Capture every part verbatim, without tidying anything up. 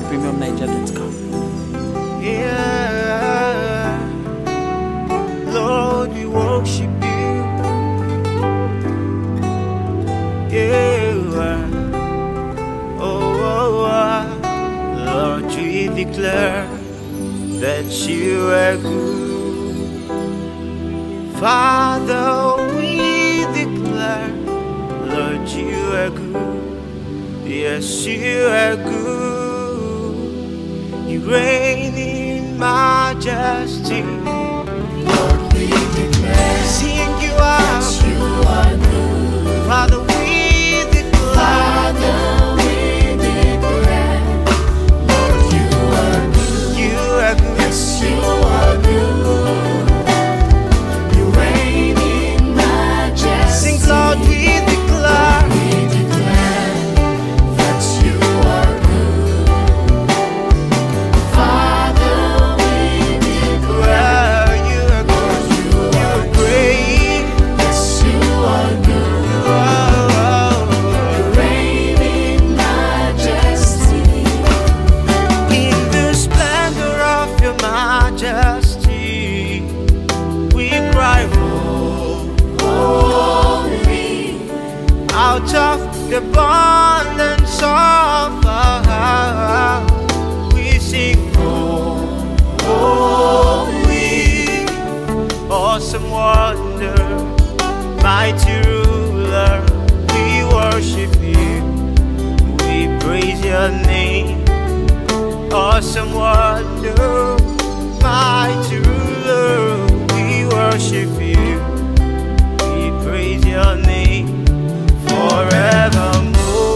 at premium niger dot com. Yeah, Lord, we worship you. Yeah, oh, oh, oh. Lord, we declare that you are good. Father, we declare, Lord, you are good. Yes, you are good. You reign in majesty. Lord, we declare, sing you out. that you are good. Father, we declare, Father, we declare, Lord, you are good. you are good. Yes, you are good. You reign in majesty. Sing, Lord, we declare, We declare that you are good. Father, we declare, well, you are good. you You are are great. yes, you are good. Oh, You reign in majesty. in the splendor of your majesty, we cry, Holy, out of the abundance of our heart, we sing, holy, awesome wonder, mighty ruler, we worship you, we praise your name. Awesome wonder, mighty ruler, we worship you, we praise your name forevermore,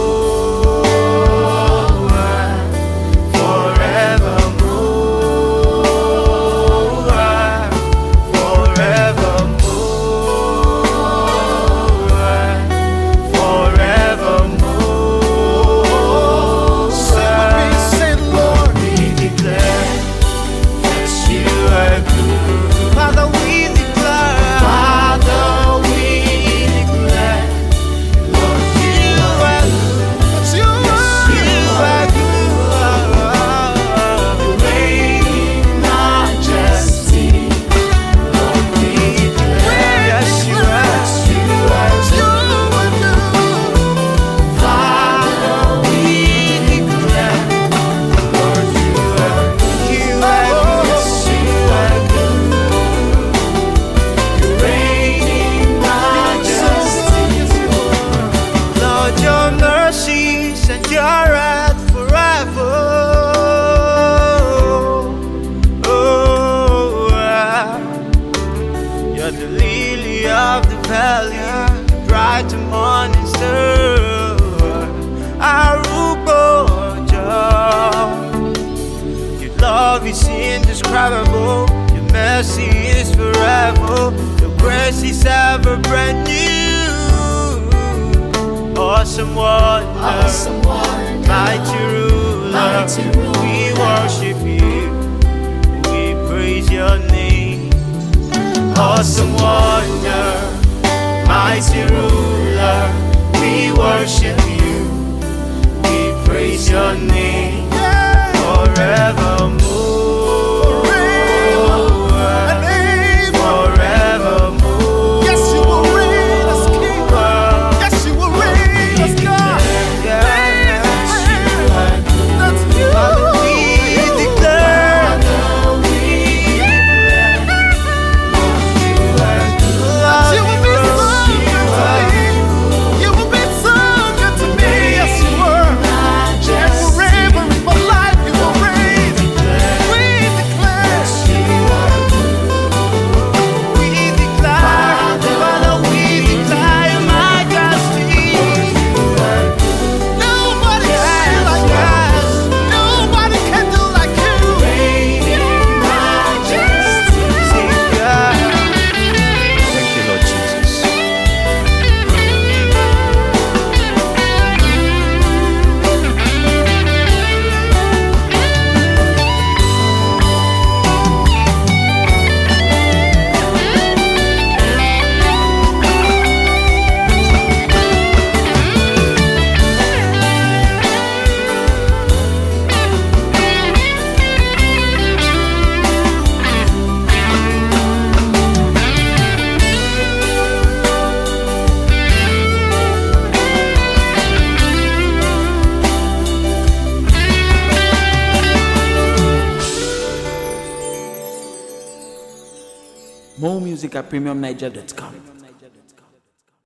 forevermore, forevermore, forevermore. We declare that you are good. Father, we declare, Father, we declare, Lord, you are good. You are good. You reign in majesty. Lord, we declare, yes, you are. You are good. Father, we declare, Lord, you are good. You are good. You reign in majesty. Lord, your mercies endureth forever. Oh, ah. You're the lily of the valley, bright and morning star. Arubo, your love is indescribable. Your mercy is forever. Your grace is ever brand new. Awesome wonder, awesome wonder, mighty ruler, mighty ruler. we worship you. We praise your name. Awesome wonder, mighty ruler, we worship you. We praise your name forevermore. Forevermore. Yes, you will reign as king. Yes, you will reign as God. Yes, you are good. That's you. Father, we declare, Lord, You will be you so good to me. You will be so good to me. Yes, you were. majesty. Forever and More music at premium niger dot com.